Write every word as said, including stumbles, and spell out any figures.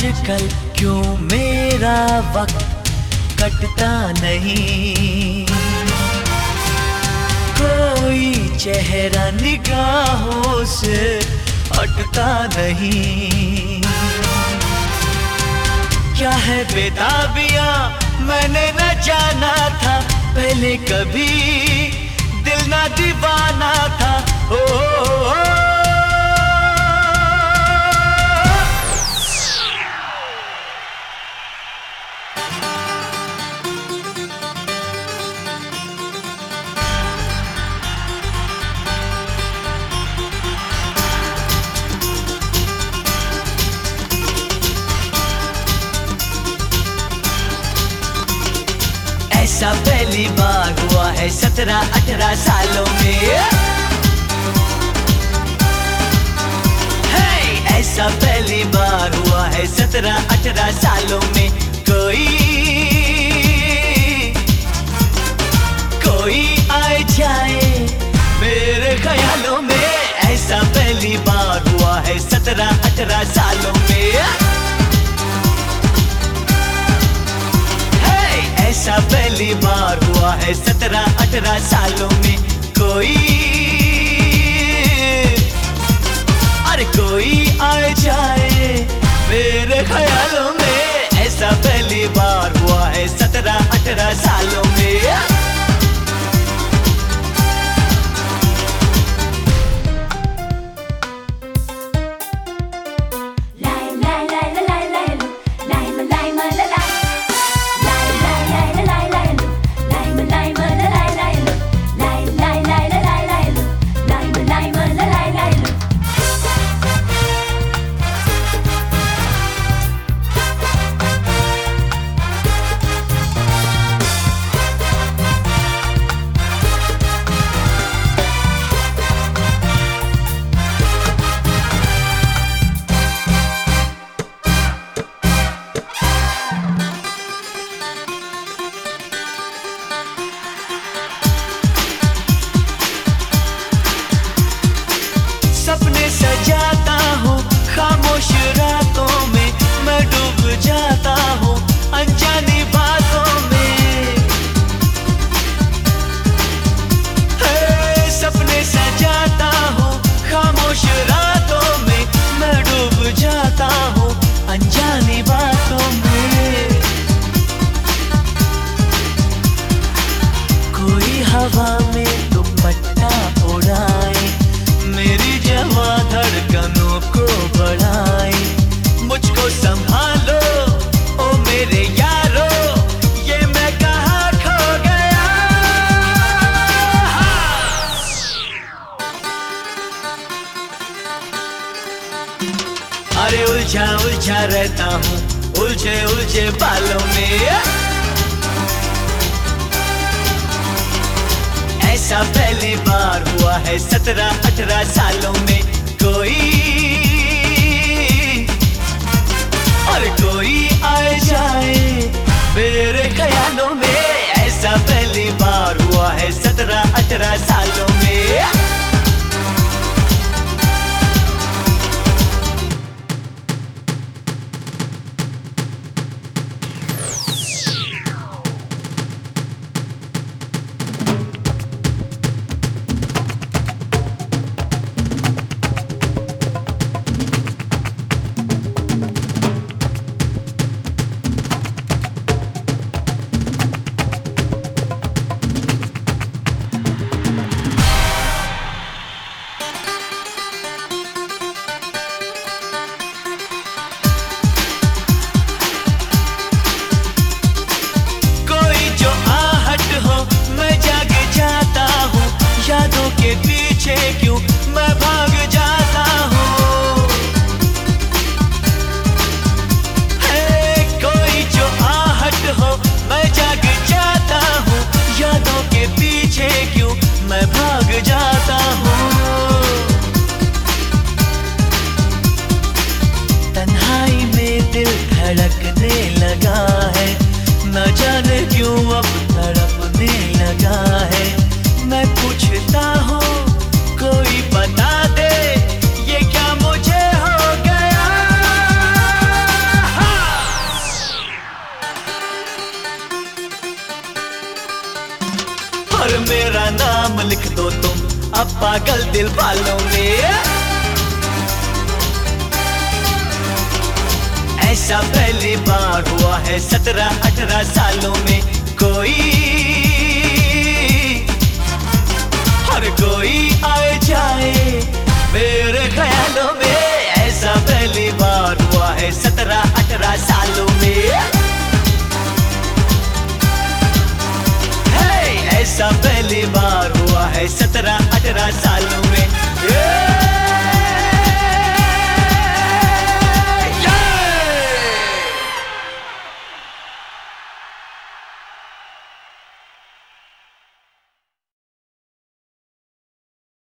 आजकल क्यों मेरा वक्त कटता नहीं, कोई चेहरा निगाहों से हटता नहीं। क्या है बेताबियां मैंने न जाना था, पहले कभी दिल ना दीवाना था। ओ, ओ, ओ, ऐसा पहली बार हुआ है सत्रह अठारह सालों में। hey! ऐसा पहली बार हुआ है सत्रह अठारह सालों में। कोई कोई आए जाए मेरे ख्यालों में। ऐसा पहली बार हुआ है सत्रह अठारह सालों में। ऐसा पहली बार हुआ है सत्रह अठारह सालों में। कोई अरे कोई आए जाए मेरे ख्यालों में। ऐसा पहली बार हुआ है सत्रह अठारह सालों में। सपने सजाता हूँ खामोश रातों में, मैं डूब जाता हूँ अनजानी बातों में। सपने सजाता हूँ खामोश रातों में, मैं डूब जाता हूँ अनजानी बातों में। कोई हवा में दुपट्टा उड़ाए, मेरी जवा धड़कनों को बढ़ाए। मुझको संभालो ओ मेरे यारो, ये मैं कहाँ खो गया। अरे उलझा उलझा रहता हूँ उलझे उलझे बालों में। ऐसा पहली बार हुआ है सत्रह अठारह सालों में। कोई और कोई आए जाए मेरे ख्यालों में। ऐसा पहली बार हुआ है सत्रह अठारह सालों में। मेरा नाम लिख दो तुम अब पागल दिल वालों में। ऐसा पहली बार हुआ है सत्रह अठारह सालों में। कोई हर कोई आए जाए मेरे ख्यालों में। ऐसा पहली बार हुआ है सत्रह अठारह सालों में। ऐसा पहली बार हुआ है सत्रह अठारह सालों में।